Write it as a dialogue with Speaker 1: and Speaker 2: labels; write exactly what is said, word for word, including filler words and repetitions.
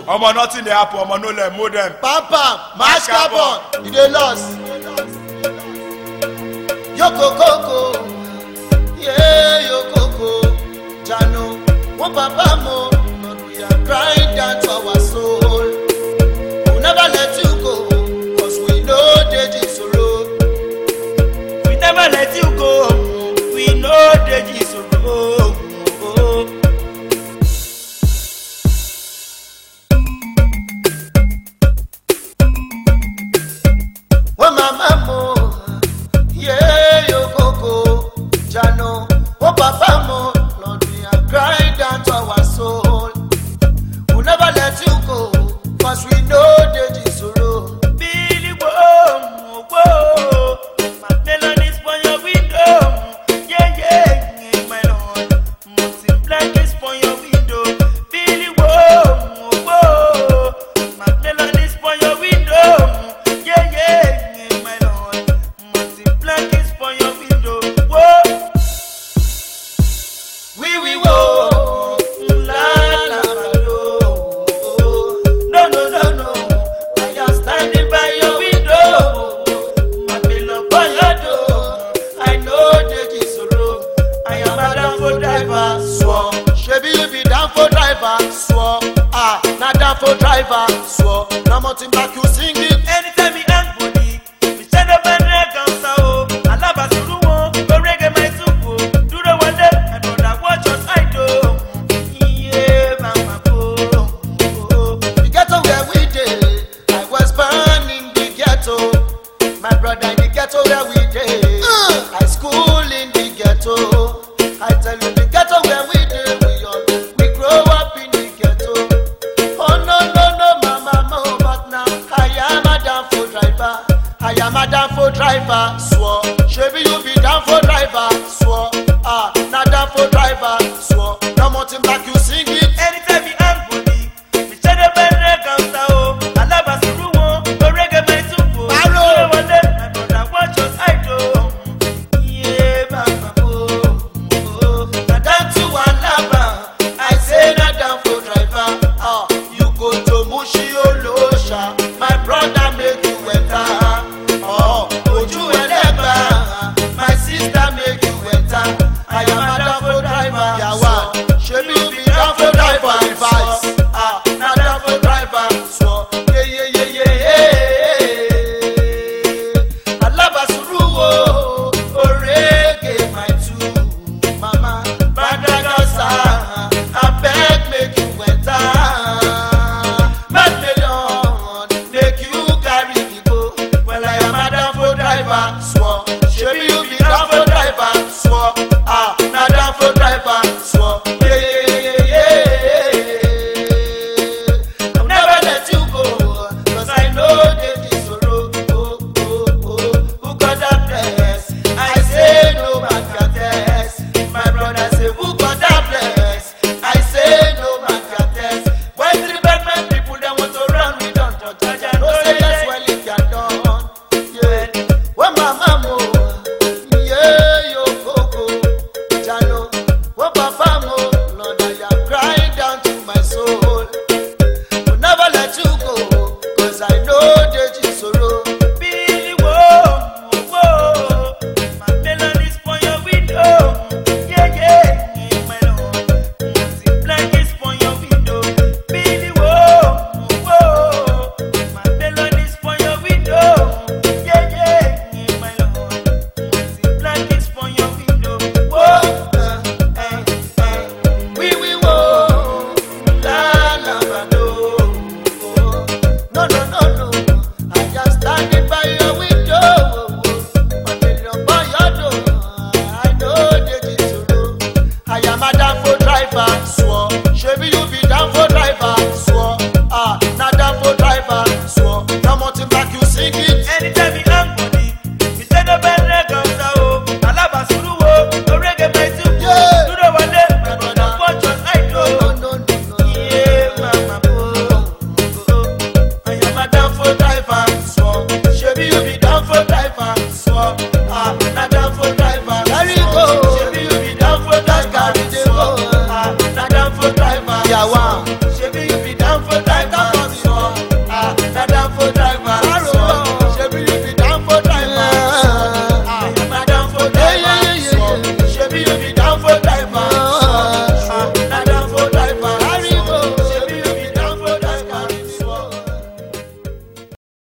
Speaker 1: Omo nothing dey happen, omo no let mold them.
Speaker 2: Papa, mash carbon, you dey lost. Yoko Koko, yeah, Yoko Koko, Jano, one papa mo, but we are crying down to our soul. We'll never let you go, cause we know Deji sorrow.
Speaker 3: We never let you go, we know Deji sorrow.
Speaker 2: When mama mo, yeah, Yoko Koko, Jano, one papa mo, Lord, we are crying down to our soul. We'll never let you go, cause we know Deji sorrow.
Speaker 3: Billy whoa, whoa, my melodies for your window. Yeah, yeah, my lord. Mountain black is for your window. Billy whoa, whoa, my melodies for your window. Yeah, yeah, my lord. Mountain black is for your window. Whoa,
Speaker 2: We we wo, la la la lo.
Speaker 3: no, no, no, no. I am standing by your window. My pillow for your door. I know Deji sorrow. I am a downfall driver.
Speaker 2: Swore, shebi you be down for driver. Swore, ah, not down for driver. Swore, now mountain back you sing it.
Speaker 3: Anytime he hang body, we stand up and drag on sao. I love us to do one, go reggae my supo. Do the one day, I know that watch us I do. Yeah, mama go.
Speaker 2: The ghetto where we dey, I was born in the ghetto. My brother in the ghetto where we dey, I school in the ghetto. I tell you the ghetto where we dey, we all we grow up in the ghetto. Oh no no no mama mo, but now I am a down for driver. I am a down for driver. Swore.